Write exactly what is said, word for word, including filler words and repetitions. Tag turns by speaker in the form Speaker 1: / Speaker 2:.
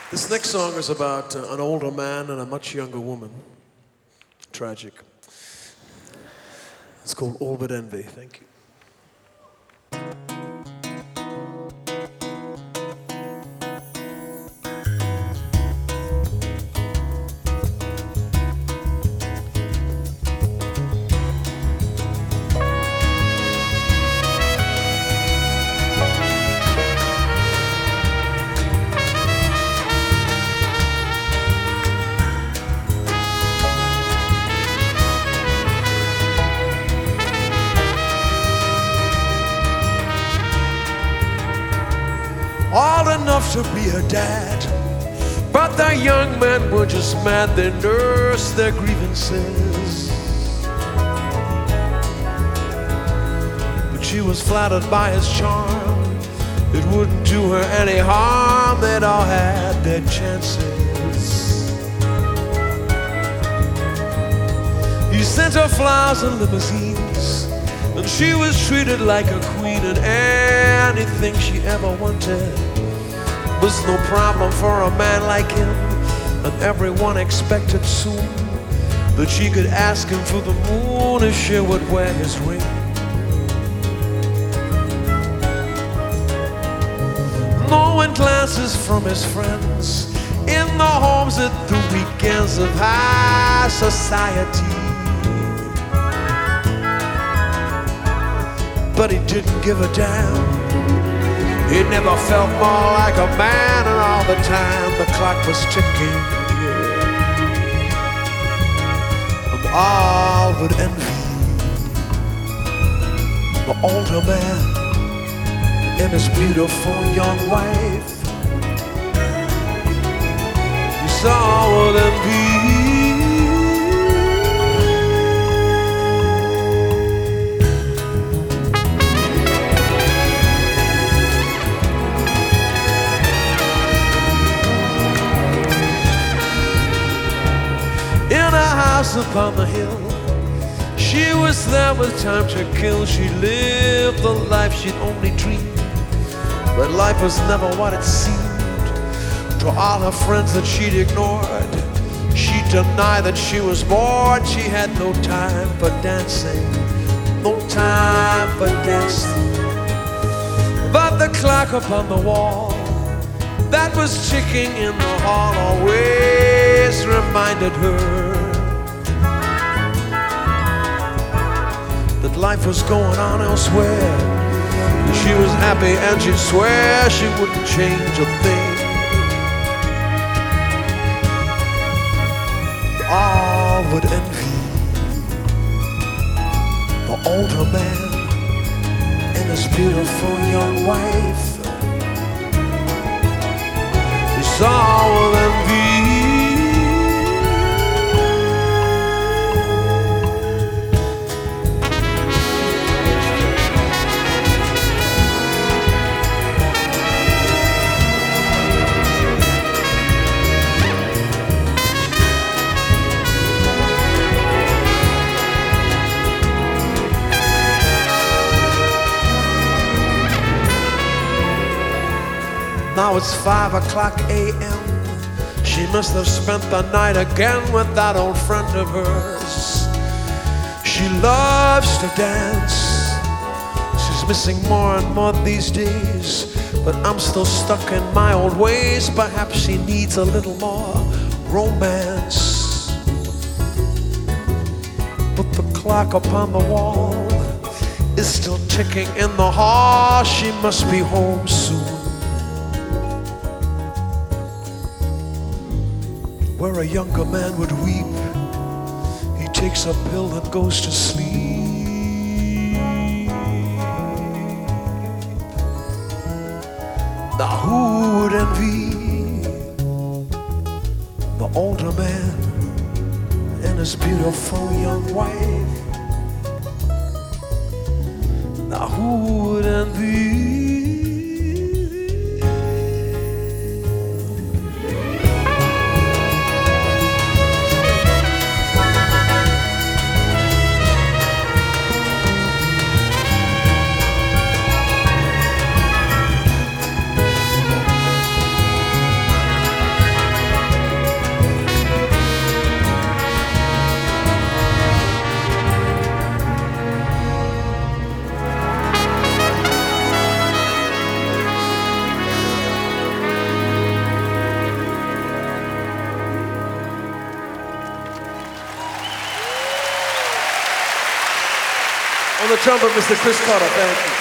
Speaker 1: This next song is about uh, an older man and a much younger woman. Tragic. It's called All But Envy. Thank you. Old enough to be a dad, but the young men were just mad. They nursed their grievances, but she was flattered by his charm. It wouldn't do her any harm. They'd all had their chances. He sent her flowers and limousines, and she was treated like a queen, and anything she ever wanted was no problem for a man like him. And everyone expected soon that she could ask him for the moon if she would wear his ring. Knowing glances from his friends in the homes at the weekends of high society, but he didn't give a damn. He never felt more like a man, and all the time the clock was ticking, and all but envy the older man and his beautiful young wife. He saw with envy. Upon the hill, she was there with time to kill. She lived the life she'd only dreamed, but life was never what it seemed. To all her friends that she'd ignored, she denied that she was bored. She had no time for dancing, no time for dancing. But the clock upon the wall that was ticking in the hall always reminded her that life was going on elsewhere. She was happy and she'd swear she wouldn't change a thing. All would envy the older man and his beautiful young wife. It's all with envy. Now it's five o'clock a m She must have spent the night again with that old friend of hers. She loves to dance. She's missing more and more these days, but I'm still stuck in my old ways. Perhaps she needs a little more romance. But the clock upon the wall is still ticking in the hall. She must be home soon, where a younger man would weep. He takes a pill and goes to sleep. Now who would envy the older man and his beautiful young wife? Now who would envy? On the trumpet, Mister Chris Carter, thank you.